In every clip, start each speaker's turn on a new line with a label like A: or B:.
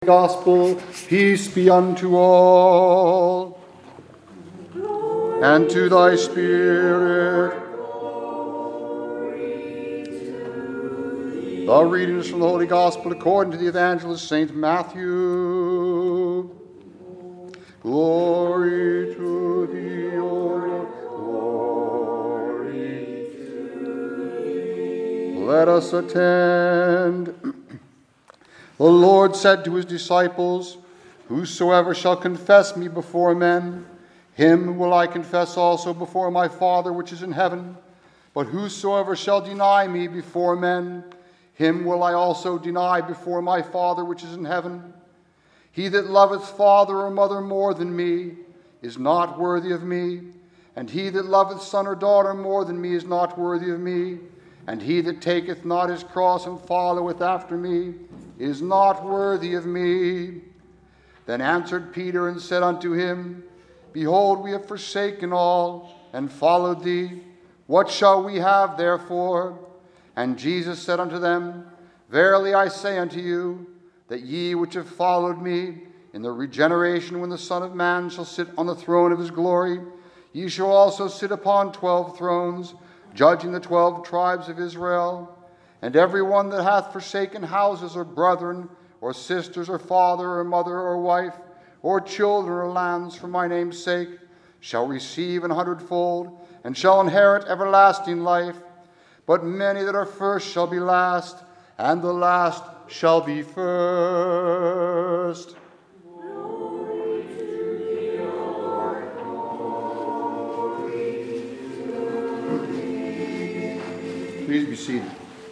A: Gospel, peace be unto all, and to thy spirit. The readings from the Holy Gospel according to the Evangelist St. Matthew. Glory to thee, O Lord, glory to thee. Let us attend. The Lord said to his disciples, "Whosoever shall confess me before men, him will I confess also before my Father which is in heaven. But whosoever shall deny me before men, him will I also deny before my Father which is in heaven. He that loveth father or mother more than me is not worthy of me, and he that loveth son or daughter more than me is not worthy of me, and he that taketh not his cross and followeth after me is not worthy of me." Then answered Peter and said unto him, "Behold, we have forsaken all, and followed thee. What shall we have therefore?" And Jesus said unto them, "Verily I say unto you, that ye which have followed me, in the regeneration when the Son of Man shall sit on the throne of his glory, ye shall also sit upon 12 thrones, judging the 12 tribes of Israel. And every one that hath forsaken houses or brethren, or sisters, or father, or mother, or wife, or children, or lands for my name's sake, shall receive 100-fold, and shall inherit everlasting life. But many that are first shall be last, and the last shall be first." Please be seated.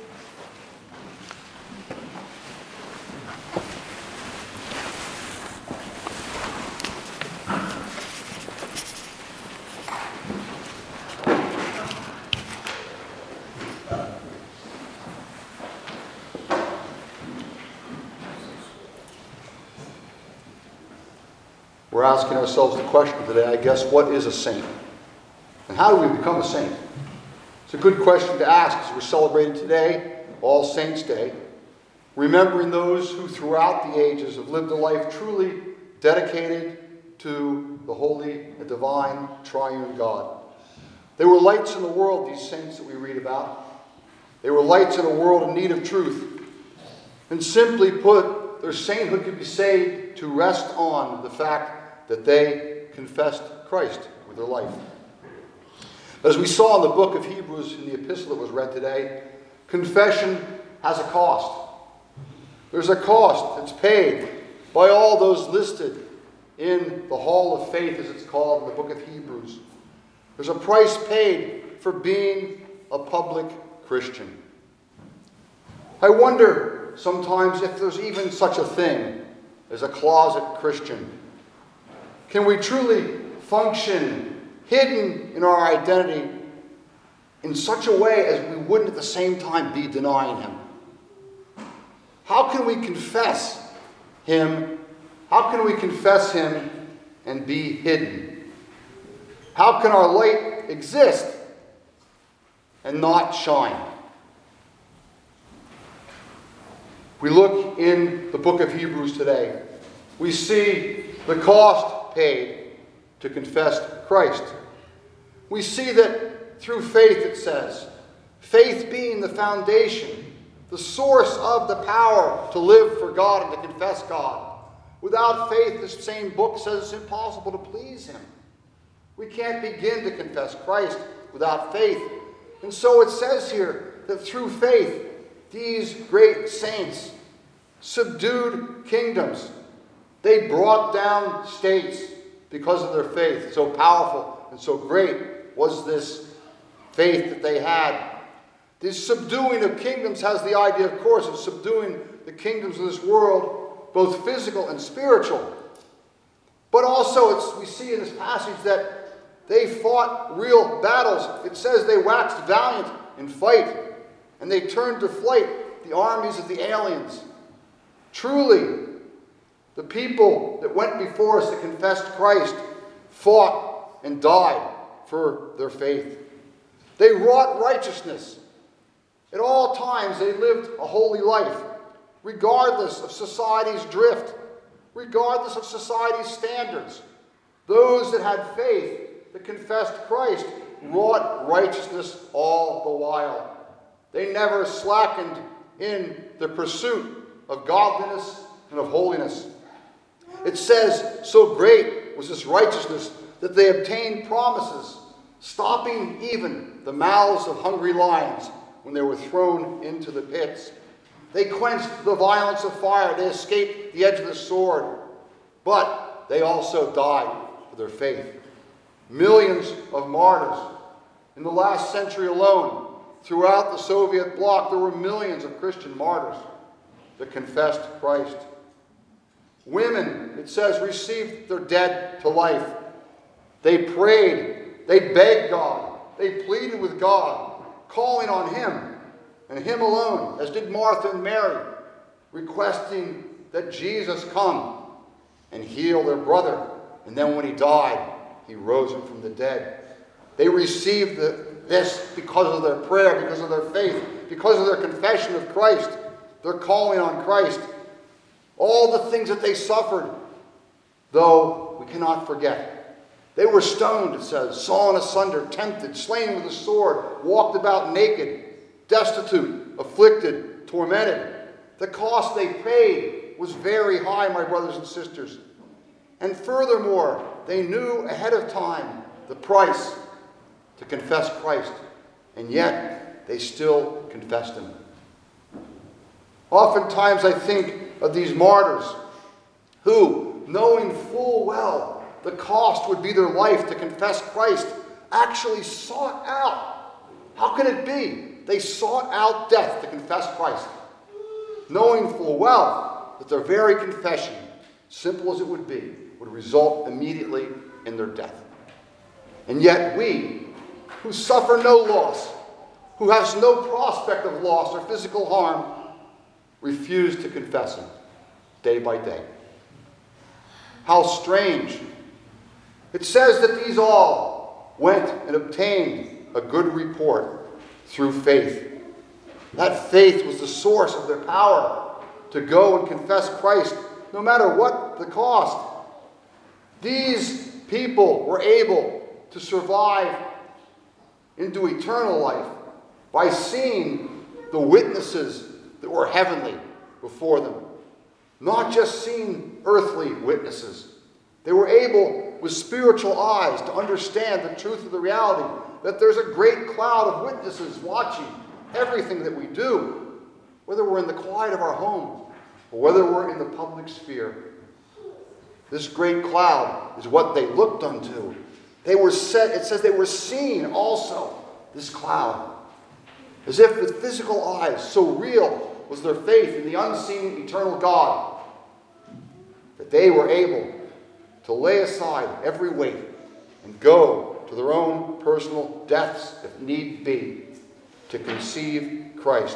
A: We're asking ourselves the question today, I guess, what is a saint? And how do we become a saint? It's a good question to ask as we're celebrating today, All Saints' Day, remembering those who throughout the ages have lived a life truly dedicated to the holy and divine triune God. They were lights in the world, these saints that we read about. They were lights in a world in need of truth. And simply put, their sainthood could be said to rest on the fact that they confessed Christ with their life. As we saw in the book of Hebrews in the epistle that was read today, confession has a cost. There's a cost that's paid by all those listed in the Hall of Faith, as it's called in the book of Hebrews. There's a price paid for being a public Christian. I wonder sometimes if there's even such a thing as a closet Christian. Can we truly function hidden in our identity in such a way as we wouldn't at the same time be denying him? How can we confess him? How can we confess him and be hidden? How can our light exist and not shine? We look in the book of Hebrews today. We see the cost paid to confess Christ. We see that through faith, it says, faith being the foundation, the source of the power to live for God and to confess God. Without faith, this same book says it's impossible to please him. We can't begin to confess Christ without faith. And so it says here that through faith, these great saints subdued kingdoms. They brought down states because of their faith. So powerful and so great was this faith that they had. This subduing of kingdoms has the idea, of course, of subduing the kingdoms of this world, both physical and spiritual. But also, we see in this passage that they fought real battles. It says they waxed valiant in fight, and they turned to flight the armies of the aliens. Truly, the people that went before us that confessed Christ fought and died for their faith. They wrought righteousness. At all times, they lived a holy life. regardless of society's drift, regardless of society's standards. Those that had faith, that confessed Christ, wrought righteousness all the while. They never slackened in the pursuit of godliness and of holiness. It says, so great was this righteousness that they obtained promises, stopping even the mouths of hungry lions when they were thrown into the pits. They quenched the violence of fire. They escaped the edge of the sword. But they also died for their faith. Millions of martyrs. In the last century alone, throughout the Soviet bloc, there were millions of Christian martyrs that confessed Christ. Women, it says, received their dead to life. They prayed. They begged God. They pleaded with God, calling on Him and Him alone, as did Martha and Mary, requesting that Jesus come and heal their brother. And then when He died, He rose him from the dead. They received this because of their prayer, because of their faith, because of their confession of Christ, their calling on Christ. All the things that they suffered, though we cannot forget. They were stoned, it says, sawn asunder, tempted, slain with a sword, walked about naked, destitute, afflicted, tormented. The cost they paid was very high, my brothers and sisters. And furthermore, they knew ahead of time the price to confess Christ, and yet they still confessed Him. Oftentimes I think of these martyrs who, knowing full well the cost would be their life to confess Christ, actually sought out. How can it be? They sought out death to confess Christ, knowing full well that their very confession, simple as it would be, would result immediately in their death. And yet we, who suffer no loss, who have no prospect of loss or physical harm, refuse to confess Him day by day. How strange. It says that these all went and obtained a good report through faith. That faith was the source of their power to go and confess Christ, no matter what the cost. These people were able to survive into eternal life by seeing the witnesses that were heavenly before them. Not just seeing earthly witnesses. They were able, with spiritual eyes, to understand the truth of the reality that there's a great cloud of witnesses watching everything that we do, whether we're in the quiet of our home or whether we're in the public sphere. This great cloud is what they looked unto. They were set, it says they were seeing also this cloud, as if with physical eyes, so real was their faith in the unseen eternal God, that they were able to lay aside every weight and go to their own personal deaths, if need be, to conceive Christ.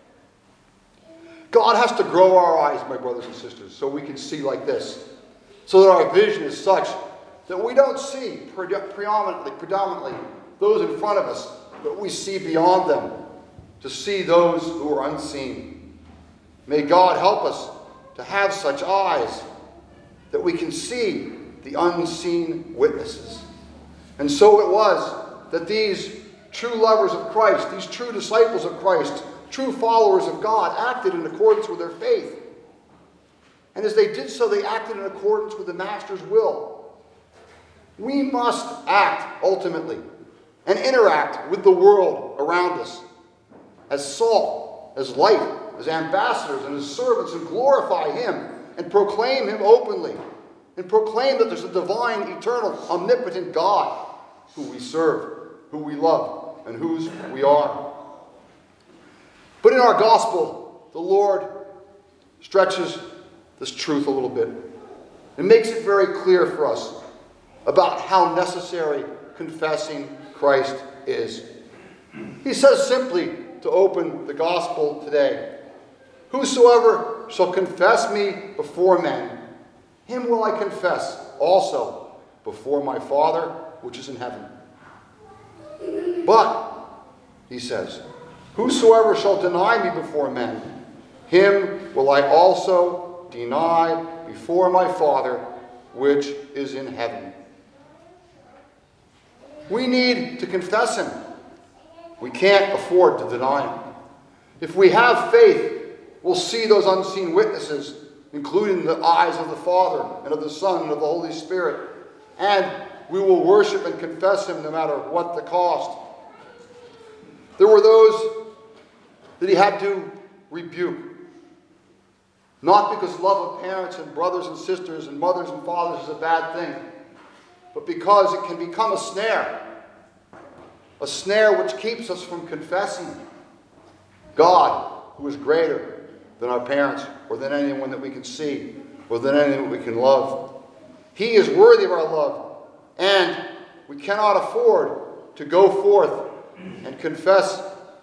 A: God has to grow our eyes, my brothers and sisters, so we can see like this, so that our vision is such that we don't see predominantly those in front of us, but we see beyond them, to see those who are unseen. May God help us to have such eyes that we can see the unseen witnesses. And so it was that these true lovers of Christ, these true disciples of Christ, true followers of God, acted in accordance with their faith. And as they did so, they acted in accordance with the Master's will. We must act ultimately and interact with the world around us as salt, as light, as ambassadors and as servants, and glorify Him and proclaim Him openly and proclaim that there's a divine, eternal, omnipotent God who we serve, who we love, and whose we are. But in our gospel, the Lord stretches this truth a little bit and makes it very clear for us about how necessary confessing Christ is. He says simply, to open the gospel today, "Whosoever shall confess me before men, him will I confess also before my Father which is in heaven. But," he says, "whosoever shall deny me before men, him will I also deny before my Father which is in heaven. We need to confess him. We can't afford to deny him. If we have faith, we'll see those unseen witnesses, including the eyes of the Father and of the Son and of the Holy Spirit. And we will worship and confess him no matter what the cost. There were those that he had to rebuke. Not because love of parents and brothers and sisters and mothers and fathers is a bad thing, but because it can become a snare which keeps us from confessing God, who is greater than our parents or than anyone that we can see or than anyone we can love. He is worthy of our love, and we cannot afford to go forth and confess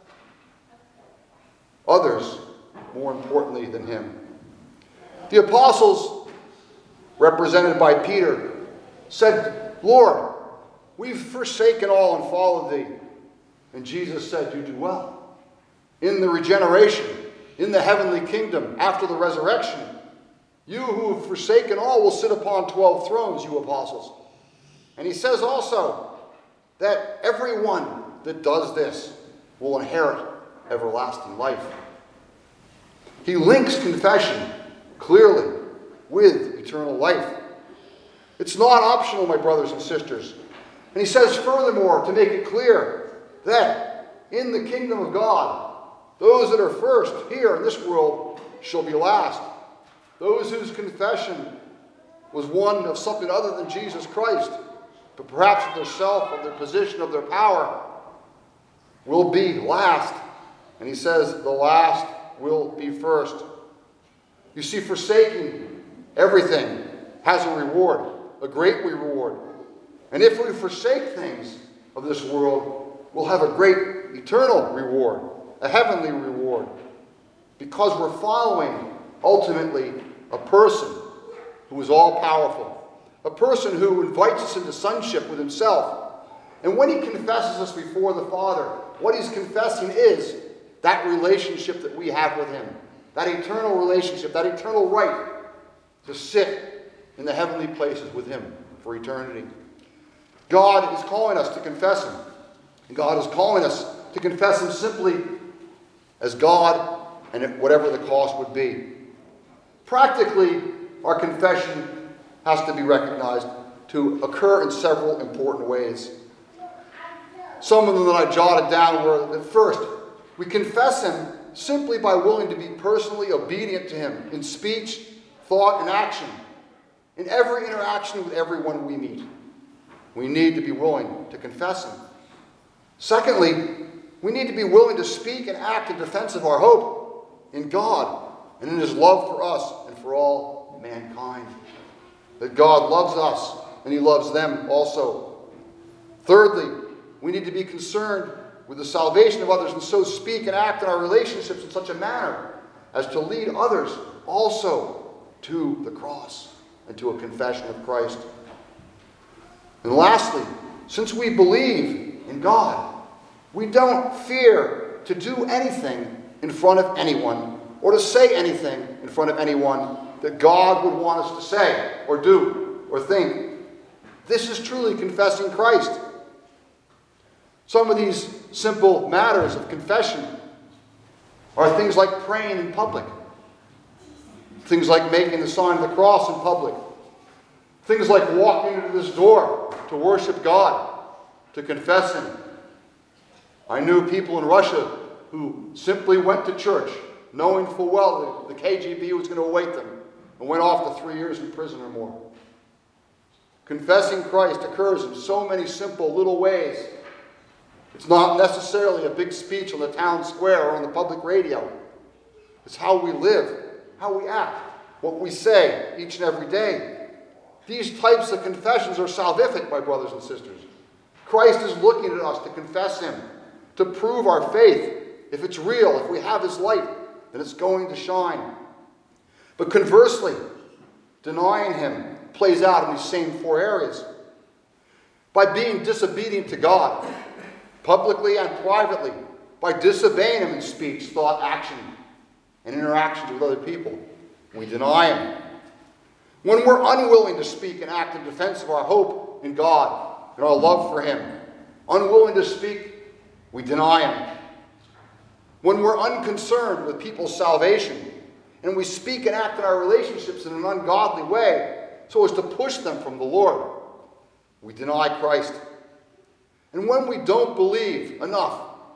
A: others more importantly than him. The apostles, represented by Peter, said, Lord, we've forsaken all and followed thee. And Jesus said, you do well. In the regeneration, in the heavenly kingdom, after the resurrection, you who have forsaken all will sit upon 12 thrones, you apostles. And he says also that everyone that does this will inherit everlasting life. He links confession clearly with eternal life. It's not optional, my brothers and sisters. And he says furthermore, to make it clear, that in the kingdom of God, those that are first here in this world shall be last. Those whose confession was one of something other than Jesus Christ, but perhaps of their self, of their position, of their power, will be last. And he says the last will be first. You see, forsaking everything has a reward, a great reward. And if we forsake things of this world, we'll have a great eternal reward, a heavenly reward, because we're following, ultimately, a person who is all-powerful, a person who invites us into sonship with himself. And when he confesses us before the Father, what he's confessing is that relationship that we have with him, that eternal relationship, that eternal right to sit in the heavenly places with him for eternity. God is calling us to confess him. And God is calling us to confess him simply as God and at whatever the cost would be. Practically, our confession has to be recognized to occur in several important ways. Some of them that I jotted down were that first, we confess him simply by willing to be personally obedient to him in speech, thought, and action. In every interaction with everyone we meet, we need to be willing to confess him. Secondly, we need to be willing to speak and act in defense of our hope in God and in his love for us and for all mankind. That God loves us and he loves them also. Thirdly, we need to be concerned with the salvation of others and so speak and act in our relationships in such a manner as to lead others also to the cross and to a confession of Christ. And lastly, since we believe in God, we don't fear to do anything in front of anyone or to say anything in front of anyone that God would want us to say or do or think. This is truly confessing Christ. Some of these simple matters of confession are things like praying in public, things like making the sign of the cross in public, things like walking into this door to worship God, to confess him. I knew people in Russia who simply went to church knowing full well that the KGB was going to await them and went off to 3 years in prison or more. Confessing Christ occurs in so many simple little ways. It's not necessarily a big speech on the town square or on the public radio. It's how we live, how we act, what we say each and every day. These types of confessions are salvific, my brothers and sisters. Christ is looking at us to confess him, to prove our faith. If it's real, if we have his light, then it's going to shine. But conversely, denying him plays out in these same four areas. By being disobedient to God, publicly and privately, by disobeying him in speech, thought, action. and interactions with other people, we deny Him. When we're unwilling to speak and act in defense of our hope in God and our love for Him, unwilling to speak, we deny Him. When we're unconcerned with people's salvation, and we speak and act in our relationships in an ungodly way so as to push them from the Lord, we deny Christ. And when we don't believe enough,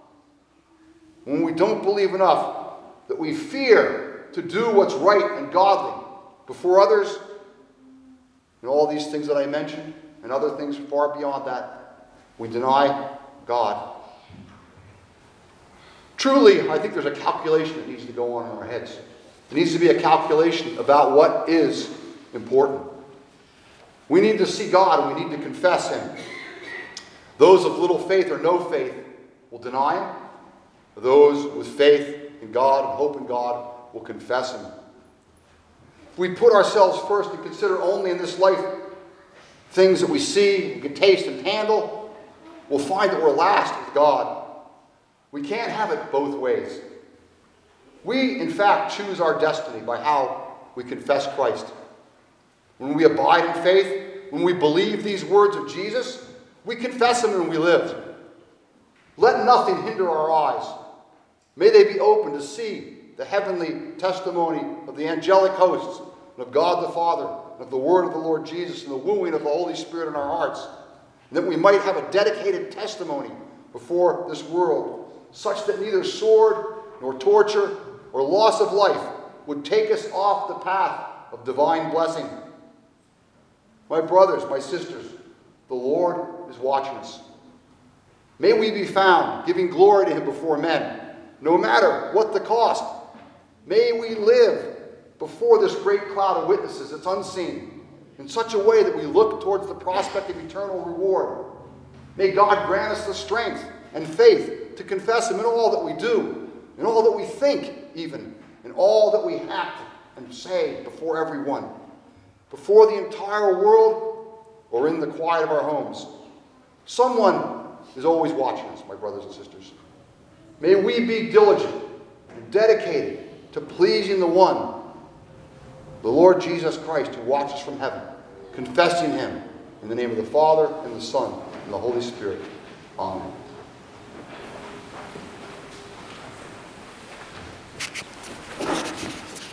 A: that we fear to do what's right and godly before others, and all these things that I mentioned, and other things far beyond that, we deny God. Truly, I think there's a calculation that needs to go on in our heads. There needs to be a calculation about what is important. We need to see God and we need to confess Him. Those of little faith or no faith will deny Him. Those with faith in God and hope in God will confess Him. If we put ourselves first and consider only in this life things that we see, we can taste and handle, we'll find that we're last with God. We can't have it both ways. We, in fact, choose our destiny by how we confess Christ. When we abide in faith, when we believe these words of Jesus, we confess Him and we live. Let nothing hinder our eyes. May they be open to see the heavenly testimony of the angelic hosts, and of God the Father, and of the word of the Lord Jesus, and the wooing of the Holy Spirit in our hearts, and that we might have a dedicated testimony before this world, such that neither sword, nor torture, or loss of life would take us off the path of divine blessing. My brothers, my sisters, the Lord is watching us. May we be found giving glory to Him before men, no matter what the cost. May we live before this great cloud of witnesses that's unseen in such a way that we look towards the prospect of eternal reward. May God grant us the strength and faith to confess Him in all that we do, in all that we think even, in all that we act and say before everyone, before the entire world, or in the quiet of our homes. Someone is always watching us, my brothers and sisters. May we be diligent and dedicated to pleasing the one, the Lord Jesus Christ, who watches from heaven, confessing Him in the name of the Father, and the Son, and the Holy Spirit. Amen.